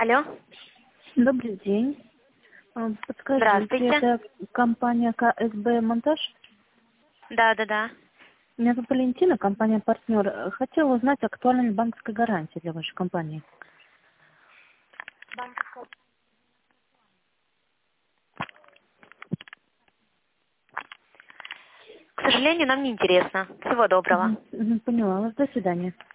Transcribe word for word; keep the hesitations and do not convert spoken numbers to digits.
Алло. Добрый день. А, Подскажите, Здравствуйте. это компания КСБ «Монтаж»? Да, да, да. Меня зовут Валентина, компания «Партнер». Хотела узнать, актуальна ли банковская гарантия для вашей компании. К сожалению, нам не интересно. Всего доброго. Мгм, мгм, поняла вас. До свидания.